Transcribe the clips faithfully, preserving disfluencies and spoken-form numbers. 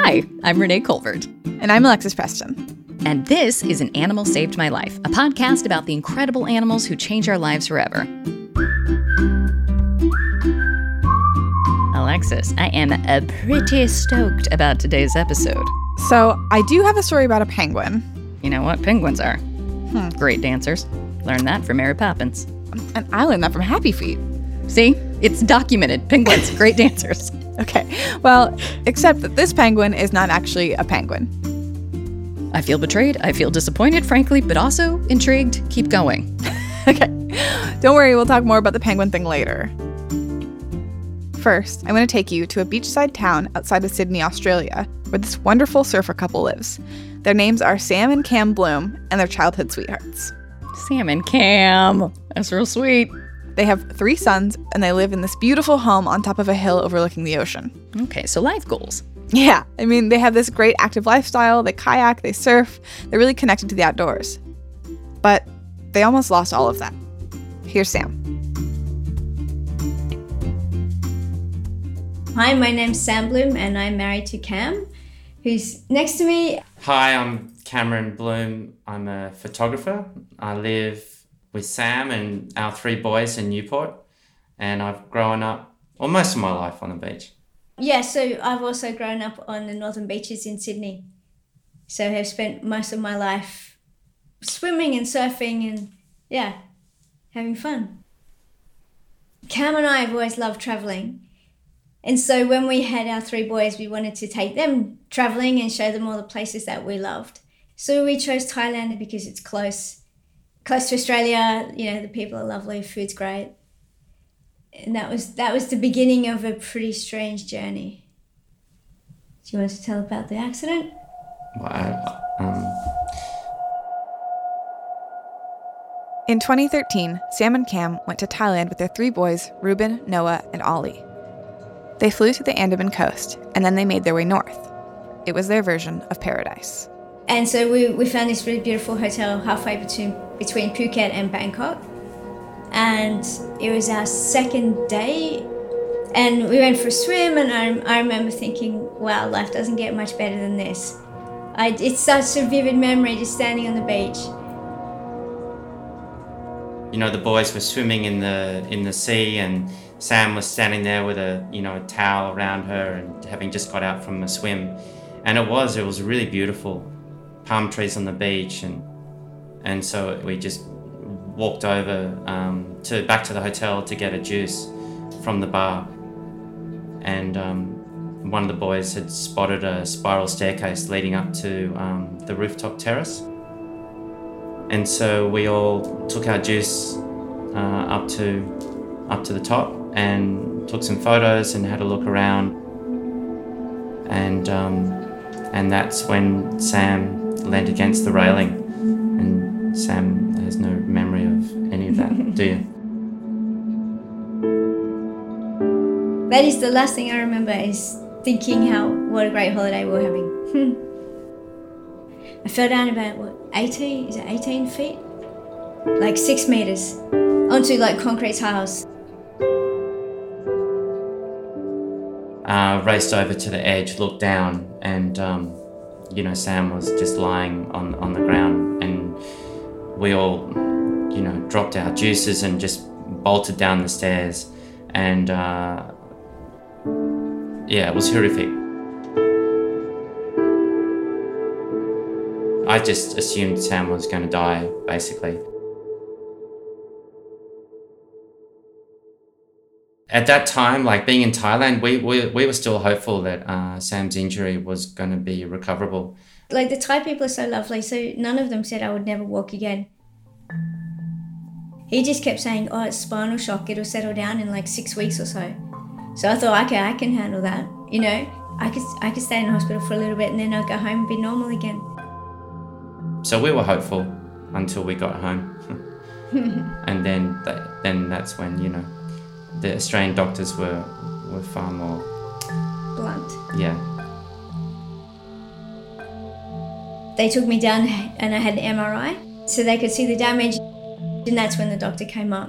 Hi, I'm Renee Colvert. And I'm Alexis Preston. And this is An Animal Saved My Life, a podcast about the incredible animals who change our lives forever. Alexis, I am uh, pretty stoked about today's episode. So, I do have a story about a penguin. You know what penguins are? Hmm. Great dancers. Learned that from Mary Poppins. And I learned that from Happy Feet. See? It's documented. Penguins, great dancers. Okay, well, except that this penguin is not actually a penguin. I feel betrayed, I feel disappointed, frankly, but also intrigued. Keep going. Okay, don't worry, we'll talk more about the penguin thing later. First, I'm going to take you to a beachside town outside of Sydney, Australia, where this wonderful surfer couple lives. Their names are Sam and Cam Bloom, and they're childhood sweethearts. Sam and Cam. That's real sweet. They have three sons, and they live in this beautiful home on top of a hill overlooking the ocean. Okay, so life goals. Yeah, I mean, they have this great active lifestyle. They kayak, they surf. They're really connected to the outdoors. But they almost lost all of that. Here's Sam. Hi, my name's Sam Bloom, and I'm married to Cam, who's next to me. Hi, I'm Cameron Bloom. I'm a photographer. I live with Sam and our three boys in Newport, and I've grown up, well, most of my life on the beach. Yeah, so I've also grown up on the northern beaches in Sydney. So I've spent most of my life swimming and surfing and, yeah, having fun. Cam and I have always loved travelling. And so when we had our three boys, we wanted to take them travelling and show them all the places that we loved. So we chose Thailand because it's close. Close to Australia, you know, the people are lovely, food's great. And that was that was the beginning of a pretty strange journey. Do you want to tell about the accident? Well, I, um... In twenty thirteen, Sam and Cam went to Thailand with their three boys, Ruben, Noah, and Ollie. They flew to the Andaman coast, and then they made their way north. It was their version of paradise. And so we, we found this really beautiful hotel halfway between between Phuket and Bangkok. And it was our second day. And we went for a swim, and I, I remember thinking, wow, life doesn't get much better than this. I, it's such a vivid memory just standing on the beach. You know, the boys were swimming in the in the sea, and Sam was standing there with a, you know, a towel around her and having just got out from a swim. And it was, it was really beautiful. Palm trees on the beach, and and so we just walked over um, to back to the hotel to get a juice from the bar, and um, one of the boys had spotted a spiral staircase leading up to um, the rooftop terrace, and so we all took our juice uh, up to up to the top and took some photos and had a look around, and um, and that's when Sam leant against the railing, and Sam has no memory of any of that, do you? That is the last thing I remember, is thinking how what a great holiday we were having. I fell down about, what, eighteen, is it eighteen feet? Like six meters, onto like concrete tiles. Uh, raced over to the edge, looked down, and um, you know, Sam was just lying on, on the ground, and we all, you know, dropped our juices and just bolted down the stairs, and uh, yeah, it was horrific. I just assumed Sam was going to die, basically. At that time, like being in Thailand, we, we, we were still hopeful that uh, Sam's injury was going to be recoverable. Like the Thai people are so lovely, so none of them said I would never walk again. He just kept saying, oh, it's spinal shock, it'll settle down in like six weeks or so. So I thought, okay, I can handle that, you know. I could, I could stay in the hospital for a little bit and then I'll go home and be normal again. So we were hopeful until we got home. And then that, then that's when, you know, the Australian doctors were were far more blunt. Yeah. They took me down and I had an M R I so they could see the damage, and that's when the doctor came up.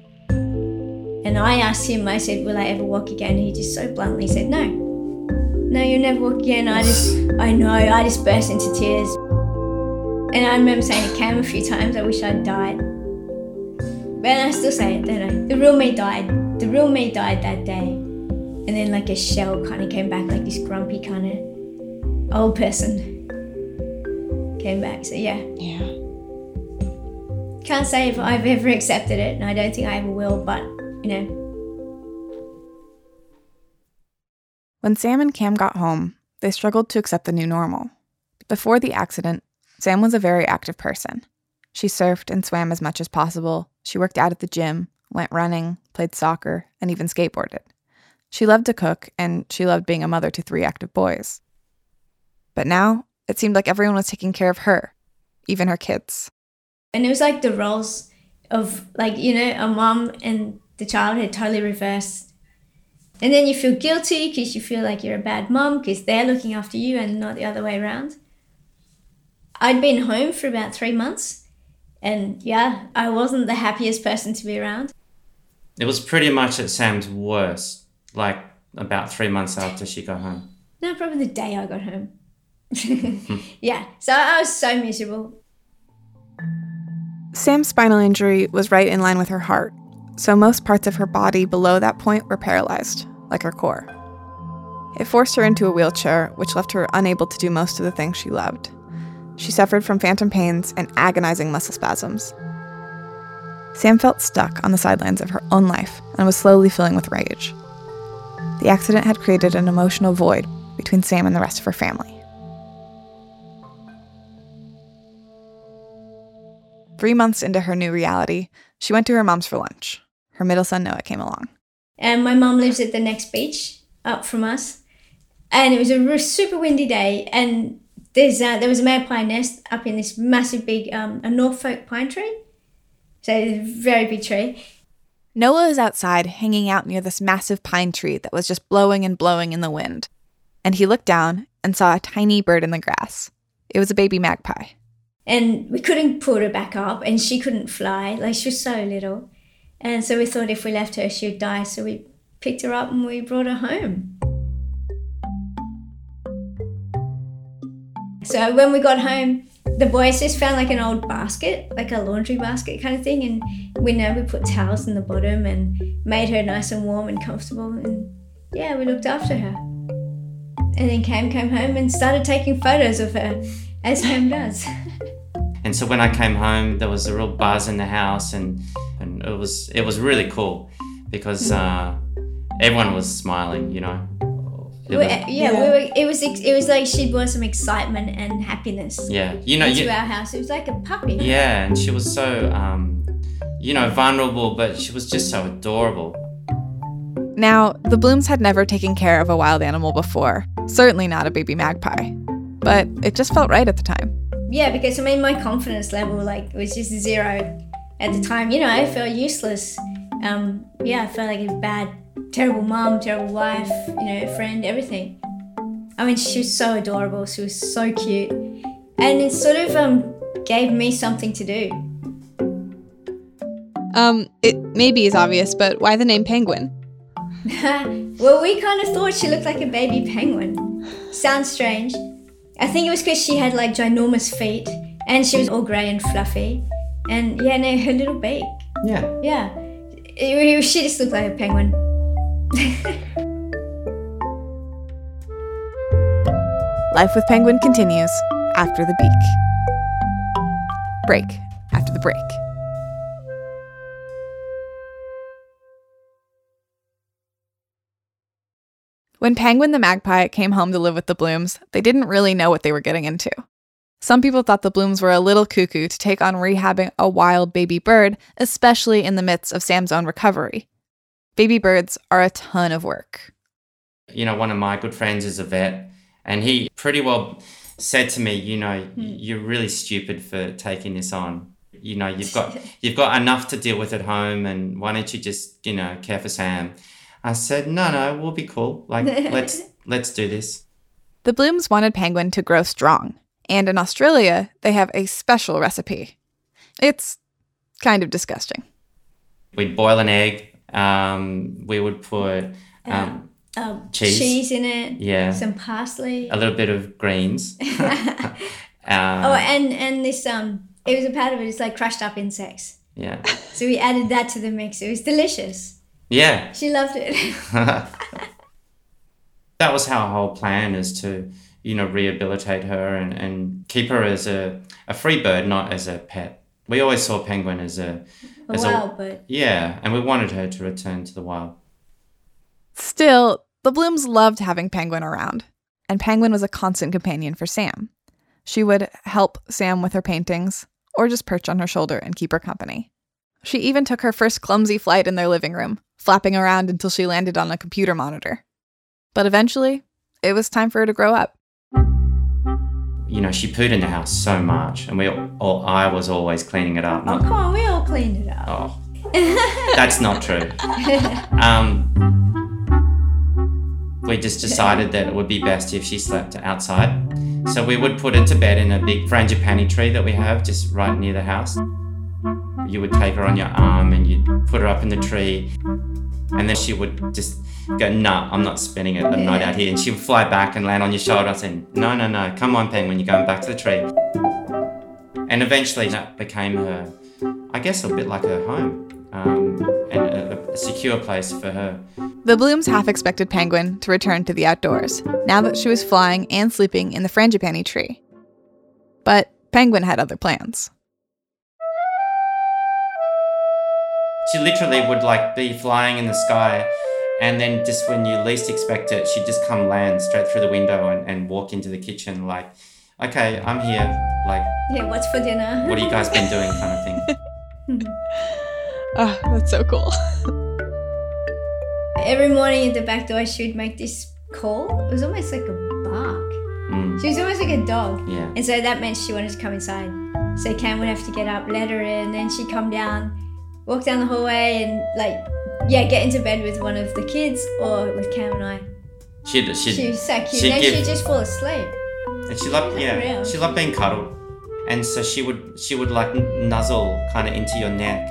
And I asked him, I said, will I ever walk again? And he just so bluntly said, no. no, you'll never walk again. I just, I know, I just burst into tears. And I remember saying to Cam a few times, I wish I'd died. But I still say it, don't I? The real me died. The real me died that day. And then like a shell kind of came back, like this grumpy kind of old person came back. So yeah. Yeah. Can't say if I've ever accepted it, and I don't think I ever will, but, you know. When Sam and Cam got home, they struggled to accept the new normal. Before the accident, Sam was a very active person. She surfed and swam as much as possible. She worked out at the gym, went running, played soccer, and even skateboarded. She loved to cook, and she loved being a mother to three active boys. But now, it seemed like everyone was taking care of her, even her kids. And it was like the roles of, like, you know, a mom and the child had totally reversed. And then you feel guilty because you feel like you're a bad mom because they're looking after you and not the other way around. I'd been home for about three months and yeah, I wasn't the happiest person to be around. It was pretty much at Sam's worst, like about three months after she got home. No, probably the day I got home. Yeah, so I was so miserable. Sam's spinal injury was right in line with her heart, so most parts of her body below that point were paralyzed, like her core. It forced her into a wheelchair, which left her unable to do most of the things she loved. She suffered from phantom pains and agonizing muscle spasms. Sam felt stuck on the sidelines of her own life and was slowly filling with rage. The accident had created an emotional void between Sam and the rest of her family. Three months into her new reality, she went to her mom's for lunch. Her middle son, Noah, came along. And my mom lives at the next beach up from us. And it was a super windy day. And there's uh, there was a magpie nest up in this massive big, um, a Norfolk pine tree. So it's a very big tree. Noah is outside hanging out near this massive pine tree that was just blowing and blowing in the wind. And he looked down and saw a tiny bird in the grass. It was a baby magpie. And we couldn't put her back up and she couldn't fly, like she was so little. And so we thought if we left her, she would die. So we picked her up and we brought her home. So when we got home, the boys just found like an old basket, like a laundry basket kind of thing. And we know we put towels in the bottom and made her nice and warm and comfortable. And yeah, we looked after her. And then Cam came home and started taking photos of her, as Cam does. And so when I came home, there was a real buzz in the house, and, and it was it was really cool because uh, everyone was smiling, you know. We, yeah, yeah. We were, it was it was like she brought some excitement and happiness. Yeah, you know, into you, our house. It was like a puppy. Yeah, and she was so, um, you know, vulnerable, but she was just so adorable. Now, the Blooms had never taken care of a wild animal before, certainly not a baby magpie, but it just felt right at the time. Yeah, because I mean, my confidence level like was just zero at the time. You know, I felt useless. Um, yeah, I felt like a bad, terrible mom, terrible wife, you know, friend, everything. I mean, she was so adorable. She was so cute, and it sort of um gave me something to do. Um, it maybe is obvious, but why the name Penguin? Well, we kind of thought she looked like a baby penguin. Sounds strange. I think it was because she had like ginormous feet and she was all grey and fluffy. And yeah, no, her little beak. Yeah. Yeah. It, it, she just looked like a penguin. Life with Penguin continues after the beak. Break after the break. When Penguin the magpie came home to live with the Blooms, they didn't really know what they were getting into. Some people thought the Blooms were a little cuckoo to take on rehabbing a wild baby bird, especially in the midst of Sam's own recovery. Baby birds are a ton of work. You know, one of my good friends is a vet, and he pretty well said to me, you know, you're really stupid for taking this on. You know, you've got you've got enough to deal with at home, and why don't you just, you know, care for Sam? I said, no, no, we'll be cool. Like, let's let's do this. The Blooms wanted Penguin to grow strong, and in Australia, they have a special recipe. It's kind of disgusting. We'd boil an egg. Um, we would put um, um, cheese. cheese in it. Yeah. Some parsley. A little bit of greens. uh, oh, and, and this, um, it was a part of it. It's like crushed up insects. Yeah. So we added that to the mix. It was delicious. Yeah. She loved it. That was our whole plan, is to, you know, rehabilitate her and, and keep her as a, a free bird, not as a pet. We always saw Penguin as a... A as wild a, bird. Yeah, and we wanted her to return to the wild. Still, the Blooms loved having Penguin around, and Penguin was a constant companion for Sam. She would help Sam with her paintings, or just perch on her shoulder and keep her company. She even took her first clumsy flight in their living room, flapping around until she landed on a computer monitor. But eventually, it was time for her to grow up. You know, she pooed in the house so much, and we, or I was always cleaning it up. Oh, come on, we all cleaned it up. Oh, that's not true. Um, we just decided that it would be best if she slept outside. So we would put her to bed in a big frangipani tree that we have just right near the house. You would take her on your arm and you'd put her up in the tree, and then she would just go, nah, I'm not spending a, a night out here. And she would fly back and land on your shoulder saying, no, no, no, come on, Penguin, you're going back to the tree. And eventually that became her, I guess, a bit like her home, um, and a, a secure place for her. The Blooms half expected Penguin to return to the outdoors, now that she was flying and sleeping in the frangipani tree. But Penguin had other plans. She literally would like be flying in the sky, and then just when you least expect it, she'd just come land straight through the window and, and walk into the kitchen like, okay, I'm here. Like, Yeah, what's for dinner? what have you guys been doing, kind of thing. Oh, that's so cool. Every morning at the back door, she would make this call. It was almost like a bark. Mm. She was almost like a dog. Yeah. And so that meant she wanted to come inside. So Cam would have to get up, let her in, then she'd come down, walk down the hallway and like, yeah, get into bed with one of the kids or with Cam and I. She'd, she'd, She was so cute. she'd Then give- she'd just fall asleep. And she loved, yeah, Unreal. she loved being cuddled. And so she would, she would like nuzzle kind of into your neck.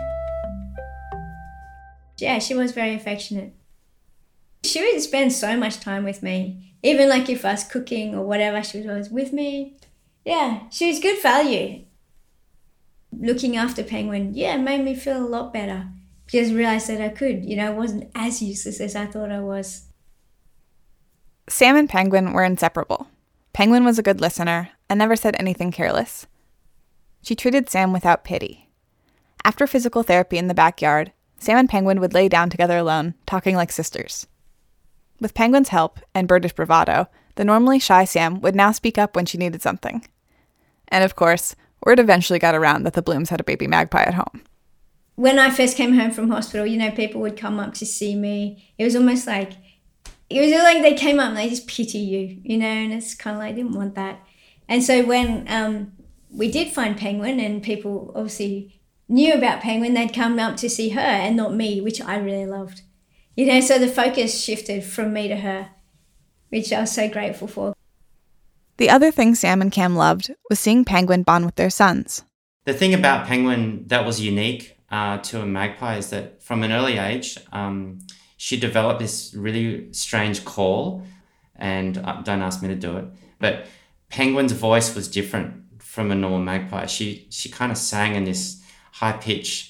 Yeah, she was very affectionate. She would spend so much time with me. Even like if I was cooking or whatever, she was always with me. Yeah, she was good value. Looking after Penguin, yeah, made me feel a lot better. Because I realised that I could, you know, I wasn't as useless as I thought I was. Sam and Penguin were inseparable. Penguin was a good listener and never said anything careless. She treated Sam without pity. After physical therapy in the backyard, Sam and Penguin would lay down together alone, talking like sisters. With Penguin's help and birdish bravado, the normally shy Sam would now speak up when she needed something. And of course, word eventually got around that the Blooms had a baby magpie at home. When I first came home from hospital, you know, people would come up to see me. It was almost like, it was like they came up and they just pity you, you know, and it's kind of like, I didn't want that. And so when um, we did find Penguin and people obviously knew about Penguin, they'd come up to see her and not me, which I really loved. You know, so the focus shifted from me to her, which I was so grateful for. The other thing Sam and Cam loved was seeing Penguin bond with their sons. The thing about Penguin that was unique uh, to a magpie is that from an early age, um, she developed this really strange call, and uh, don't ask me to do it, but Penguin's voice was different from a normal magpie. She she kind of sang in this high pitch,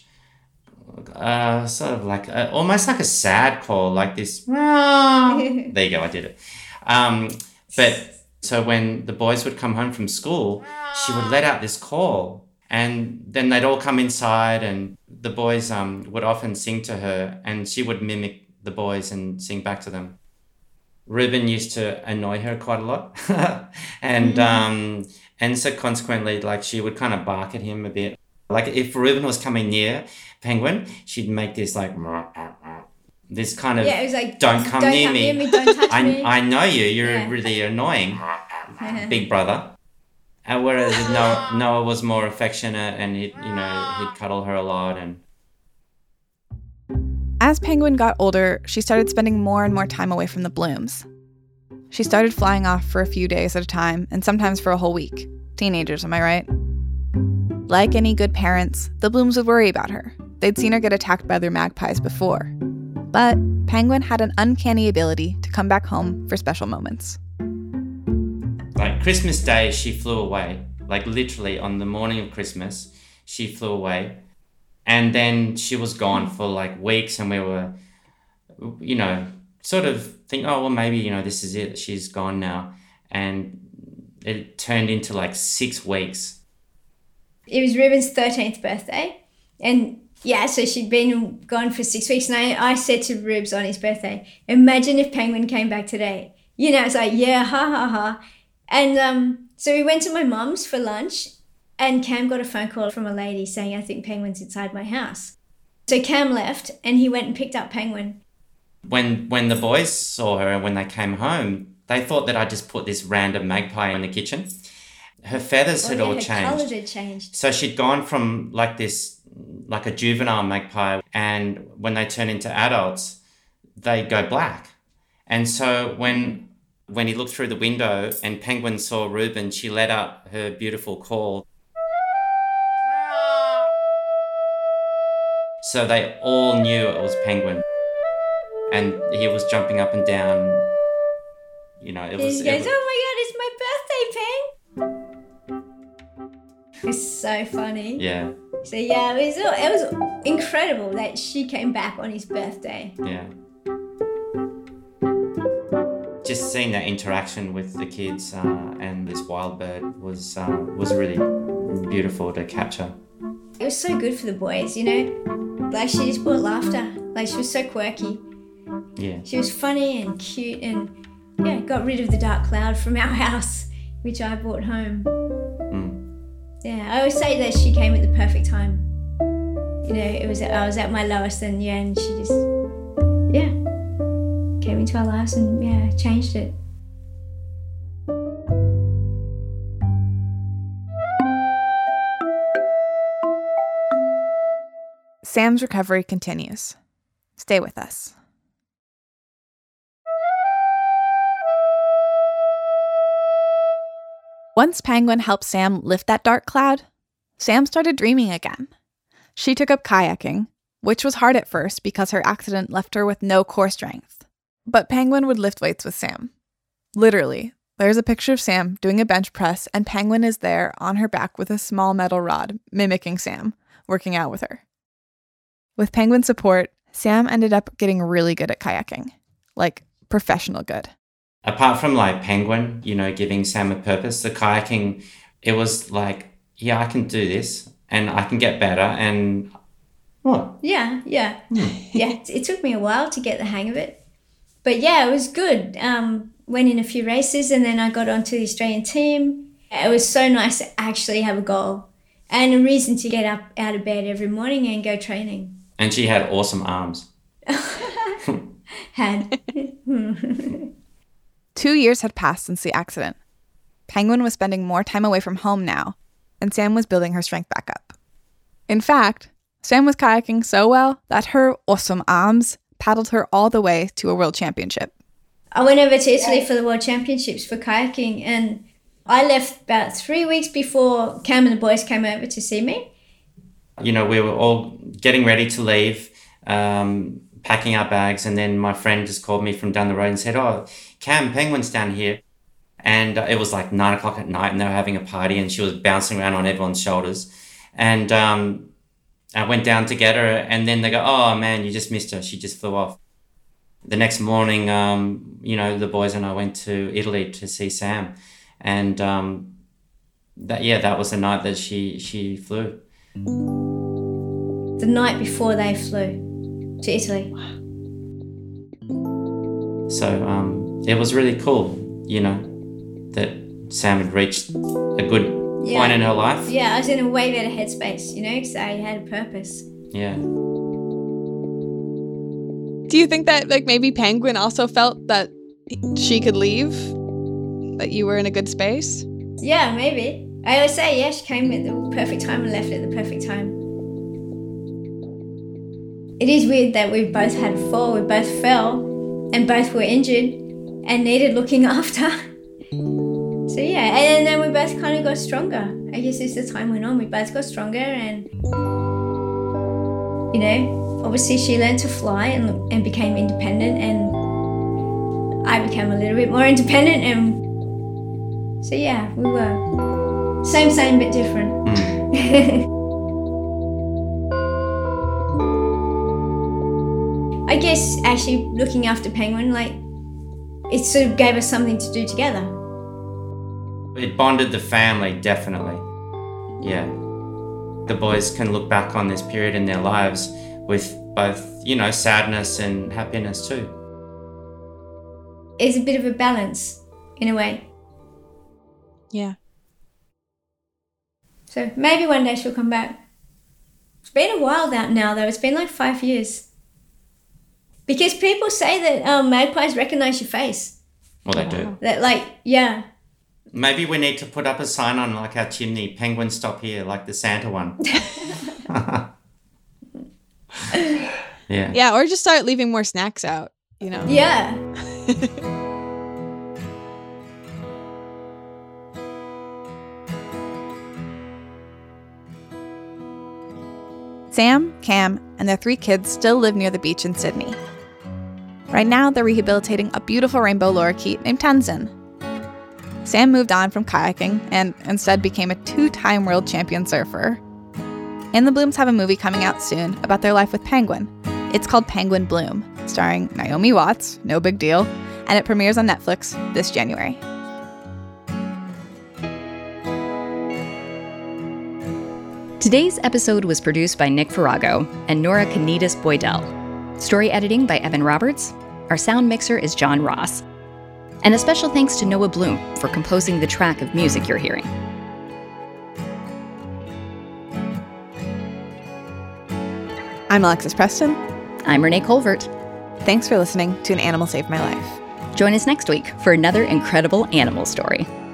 uh, sort of like a, almost like a sad call, like this. There you go, I did it. Um, but so when the boys would come home from school, she would let out this call, and then they'd all come inside, and the boys um would often sing to her, and she would mimic the boys and sing back to them. Ruben used to annoy her quite a lot, and mm-hmm. um and so consequently, like she would kind of bark at him a bit. Like if Ruben was coming near Penguin, she'd make this like this kind of yeah, it was like don't come don't near come me. Near me, don't touch I me. I know you. You're Yeah. really annoying, big brother. And whereas Noah, Noah was more affectionate, and he'd you know he'd cuddle her a lot. And as Penguin got older, she started spending more and more time away from the Blooms. She started flying off for a few days at a time, and sometimes for a whole week. Teenagers, am I right? Like any good parents, the Blooms would worry about her. They'd seen her get attacked by other magpies before. But Penguin had an uncanny ability to come back home for special moments. Like Christmas Day, she flew away. Like literally on the morning of Christmas, she flew away. And then she was gone for like weeks, and we were, you know, sort of think, oh, well, maybe, you know, this is it. She's gone now. And it turned into like six weeks. It was Ruben's thirteenth birthday. And yeah, so she'd been gone for six weeks. And I, I said to Rubes on his birthday, imagine if Penguin came back today. You know, it's like, yeah, ha, ha, ha. And um, so we went to my mum's for lunch, and Cam got a phone call from a lady saying, I think Penguin's inside my house. So Cam left, and he went and picked up Penguin. When when the boys saw her and when they came home, they thought that I just put this random magpie in the kitchen. Her feathers Oh, had yeah, all her changed. colours had changed. So she'd gone from like this, like a juvenile magpie, and when they turn into adults, they go black. And so when when he looked through the window and Penguin saw Ruben, she let out her beautiful call. So they all knew it was Penguin. And he was jumping up and down. You know, it was... He goes, it was, oh my God, it's my birthday, Peng. It's so funny. yeah, So yeah, it was, it was incredible that she came back on his birthday. yeah. Just seeing that interaction with the kids uh, and this wild bird was uh, was really beautiful to capture. It was so good for the boys, you know? Like, she just brought laughter. Like, she was so quirky. Yeah. She was funny and cute, and yeah, got rid of the dark cloud from our house, which I brought home. Mm. Yeah, I always say that she came at the perfect time. You know, it was I was at my lowest, and yeah, and she just, yeah, came into our lives and yeah, changed it. Sam's recovery continues. Stay with us. Once Penguin helped Sam lift that dark cloud, Sam started dreaming again. She took up kayaking, which was hard at first because her accident left her with no core strength. But Penguin would lift weights with Sam. Literally, there's a picture of Sam doing a bench press, and Penguin is there on her back with a small metal rod, mimicking Sam, working out with her. With Penguin's support, Sam ended up getting really good at kayaking. Like, professional good. Apart from like Penguin, you know, giving Sam a purpose, the kayaking, it was like, yeah, I can do this and I can get better. And what? Yeah, yeah. yeah, it, it took me a while to get the hang of it. But yeah, it was good. Um, went in a few races, and then I got onto the Australian team. It was so nice to actually have a goal and a reason to get up out of bed every morning and go training. And she had awesome arms. Had. Two years had passed since the accident. Penguin was spending more time away from home now, and Sam was building her strength back up. In fact, Sam was kayaking so well that her awesome arms paddled her all the way to a world championship. I went over to Italy for the World Championships for kayaking, and I left about three weeks before Cam and the boys came over to see me. You know, we were all getting ready to leave, um, packing our bags, and then my friend just called me from down the road and said, oh, Cam, Penguin's down here. And uh, it was like nine o'clock at night, and they were having a party, and she was bouncing around on everyone's shoulders. And um, I went down to get her, and then they go, oh, man, you just missed her. She just flew off. The next morning, um, you know, the boys and I went to Italy to see Sam. And um, that, yeah, that was the night that she, she flew. The night before they flew to Italy. So um, it was really cool, you know, that Sam had reached a good Yeah. point in her life. Yeah, I was in a way better headspace, you know, because I had a purpose. Yeah. Do you think that, like, maybe Penguin also felt that she could leave? That you were in a good space? Yeah, maybe. I always say, yeah, she came at the perfect time and left at the perfect time. It is weird that we both had a fall, we both fell, and both were injured and needed looking after. So yeah, and then we both kind of got stronger. I guess as the time went on, we both got stronger, and, you know, obviously she learned to fly and, and became independent, and I became a little bit more independent, and so yeah, we were same, same, but different. Mm. I guess actually looking after Penguin, like, it sort of gave us something to do together. It bonded the family, definitely. Yeah. The boys can look back on this period in their lives with both, you know, sadness and happiness too. It's a bit of a balance, in a way. Yeah. So maybe one day she'll come back. It's been a while out now, though. It's been like five years. Because people say that um, magpies recognize your face. Well, they do. That, like, yeah. Maybe we need to put up a sign on, like, our chimney, "Penguin stop here," like the Santa one. Yeah. Yeah, or just start leaving more snacks out, you know? Yeah. Sam, Cam, and their three kids still live near the beach in Sydney. Right now, they're rehabilitating a beautiful rainbow lorikeet named Tenzin. Sam moved on from kayaking and instead became a two-time world champion surfer. And the Blooms have a movie coming out soon about their life with Penguin. It's called Penguin Bloom, starring Naomi Watts, no big deal, and it premieres on Netflix this January. Today's episode was produced by Nick Farago and Nora Canitas Boydell. Story editing by Evan Roberts. Our sound mixer is John Ross. And a special thanks to Noah Bloom for composing the track of music you're hearing. I'm Alexis Preston. I'm Renee Colvert. Thanks for listening to An Animal Saved My Life. Join us next week for another incredible animal story.